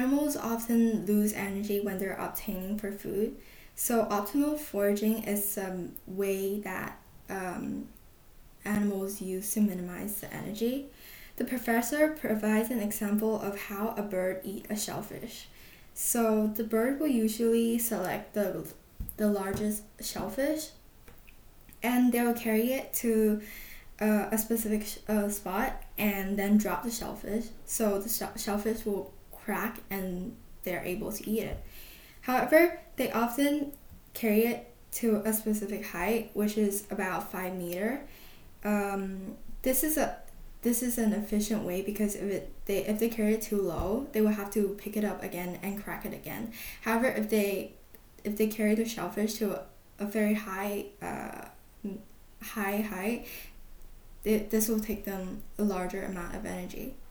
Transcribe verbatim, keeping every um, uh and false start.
animals often lose energy when they're obtaining for food. So optimal foraging is a way that um, animals use to minimize the energy. The professor provides an example of how a bird eats a shellfish. So the bird will usually select the, the largest shellfish, and they'll carry it to uh, a specific sh- uh, spot and then drop the shellfish. So the sh- shellfish will crack and they're able to eat it. However, they often carry it to a specific height, which is about five meter. Um, this is a this is an efficient way because if it they if they carry it too low, they will have to pick it up again and crack it again. However, if they if they carry the shellfish to a, a very high uh, high height, it, this will take them a larger amount of energy.